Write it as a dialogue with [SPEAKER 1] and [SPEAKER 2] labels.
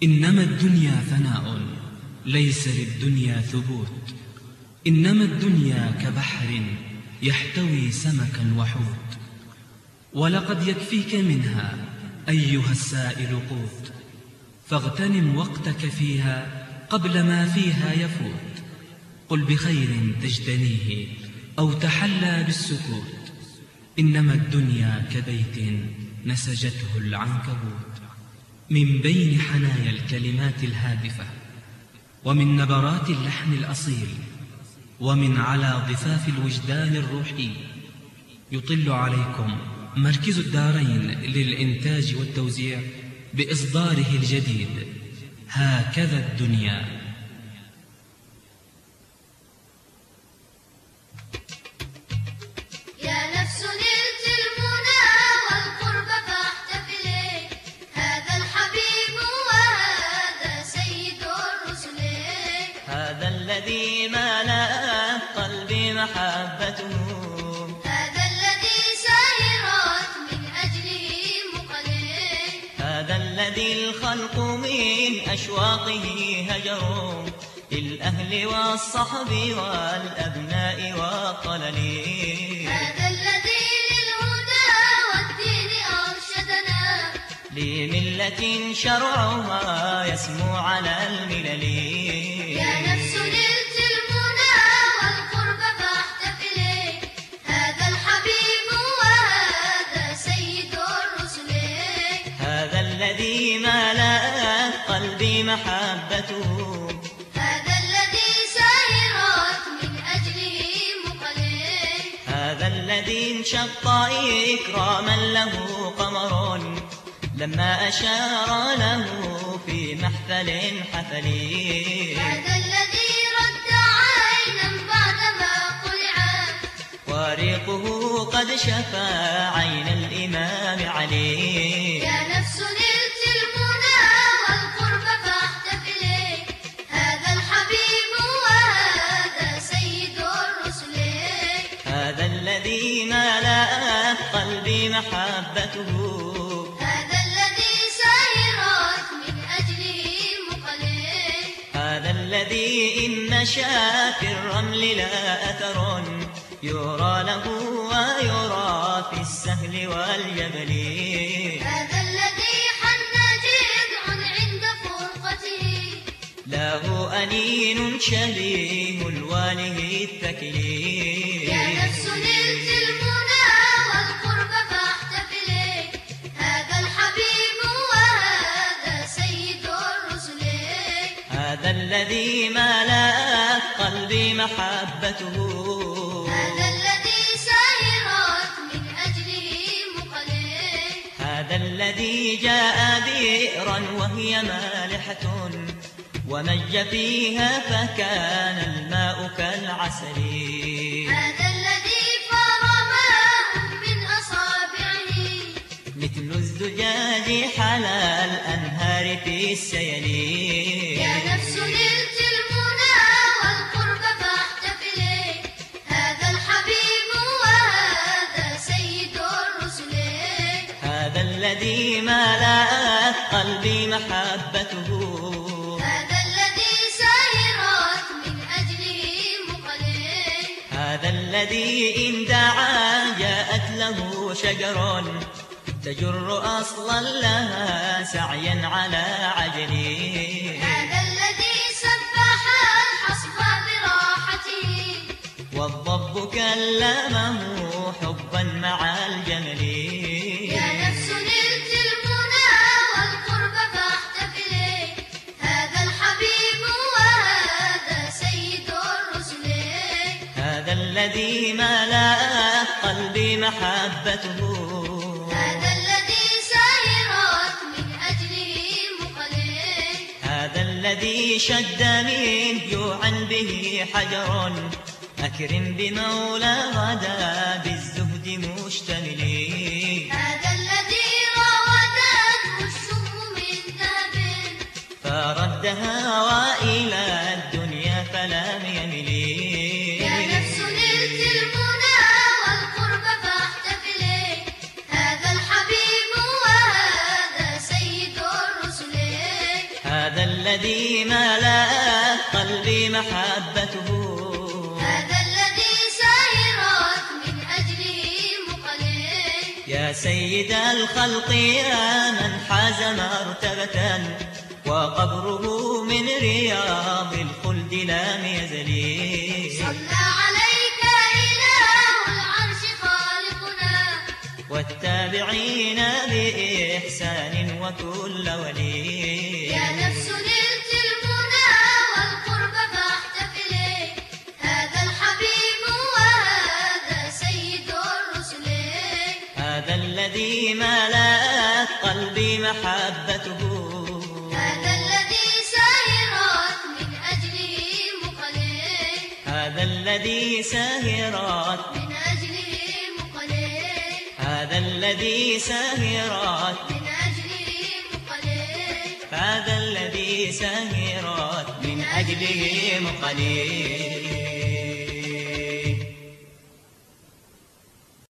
[SPEAKER 1] إنما الدنيا فناء ليس للدنيا ثبوت، إنما الدنيا كبحر يحتوي سمكا وحوت، ولقد يكفيك منها أيها السائل قوت، فاغتنم وقتك فيها قبل ما فيها يفوت. قل بخير تجتنيه أو تحلى بالسكوت، إنما الدنيا كبيت نسجته العنكبوت. من بين حنايا الكلمات الهادفة، ومن نبرات اللحن الأصيل، ومن على ضفاف الوجدان الروحي، يطل عليكم مركز الدارين للإنتاج والتوزيع بإصداره الجديد هكذا الدنيا.
[SPEAKER 2] هذا الذي ملأ قلبي محبته،
[SPEAKER 3] هذا الذي سيرت من أجله مقلي،
[SPEAKER 2] هذا الذي الخلق من أشواقه هجروا، للأهل والصحب والأبناء والطلل.
[SPEAKER 3] هذا الذي للهدى والدين أرشدنا،
[SPEAKER 2] لملة شرعها يسمو على الملل.
[SPEAKER 3] يا نفس نلت المنى والقرب فاحتفلي، هذا الحبيب وهذا سيد الرسل.
[SPEAKER 2] هذا الذي ملأ قلبي محبته،
[SPEAKER 3] هذا الذي سيرت من أجله مقلي،
[SPEAKER 2] هذا الذي انشق إكراما له قمر، لما أشار له في محفل حفلي.
[SPEAKER 3] هذا الذي رد عينا بعدما قلعت،
[SPEAKER 2] وريقه قد شفى عين الإمام علي.
[SPEAKER 3] يا نفس نلت المنى والقرب فاحتفلي، هذا الحبيب وهذا سيد الرسل.
[SPEAKER 2] هذا الذي ملأ قلبي محبته، هذا الذي إن مشى في الرمل لا أثر، يرى له ويرى في السهل والجبل.
[SPEAKER 3] هذا الذي حن جذع عند فرقته،
[SPEAKER 2] له أنين شبيه الواله الثكلي.
[SPEAKER 3] يا نفس نلت المنى والقرب فاحتفلي، هذا الحبيب وهذا سيد الرسل.
[SPEAKER 2] هذا الذي ملأ قلبي محبته،
[SPEAKER 3] هذا الذي سيرت من أجله مقلي،
[SPEAKER 2] هذا الذي جاء بئرا وهي مالحة، ومج فيها فكان الماء كالعسل.
[SPEAKER 3] هذا الذي فار ماء من أصابعه،
[SPEAKER 2] مثل الزجاج حلا الأنهار في السيل.
[SPEAKER 3] يا نفس نلت المنى والقرب فاحتفلي، هذا الحبيب وهذا سيد الرسل.
[SPEAKER 2] هذا الذي ملأ قلبي محبته،
[SPEAKER 3] هذا الذي سيرت من أجله مقلي،
[SPEAKER 2] هذا الذي إن دعا جاءت له شجر، تجر أصلا لها سعيا على عجلي.
[SPEAKER 3] هذا الذي سبح الحصب براحته،
[SPEAKER 2] والضب كلمه حبا مع الجمل.
[SPEAKER 3] يا نفس نلت المنى والقرب فاحتفلي، هذا الحبيب وهذا سيد الرسل.
[SPEAKER 2] هذا الذي ملأ قلبي محبته،
[SPEAKER 3] هذا الذي سيرت من أجله مقلي،
[SPEAKER 2] هذا الذي شد من جوعا به حجر، أكرم بمولى غدا بالزهد مشتمل.
[SPEAKER 3] هذا الذي راودته الشم من ذهب،
[SPEAKER 2] فردها وإلى الدنيا فلم يمل.
[SPEAKER 3] يا نفس نلت المنى والقرب فاحتفلي، هذا الحبيب وهذا سيد الرسل.
[SPEAKER 2] هذا الذي ملأت قلبي محبته،
[SPEAKER 3] هذا الذي سيرت من أجله مقلي.
[SPEAKER 2] يا سيد الخلق يا من حاز مرتبة، وقبره من رياض الخلد لم يزل.
[SPEAKER 3] صلى عليك إله العرش خالقنا،
[SPEAKER 2] والتابعين بإحسان وكل ولي.
[SPEAKER 3] يا نفس نلت المنى والقرب فاحتفلي، هذا الحبيب وهذا سيد الرسل.
[SPEAKER 2] هذا الذي ملأت قلبي محبته،
[SPEAKER 3] هذا الذي سيرت من أجله مقلي.
[SPEAKER 2] هذا الذي سهرت،
[SPEAKER 3] من أجله مقلي.
[SPEAKER 2] هذا الذي سهرت،
[SPEAKER 3] من أجله مقلي.
[SPEAKER 2] هذا الذي سهرت من أجله مقلي.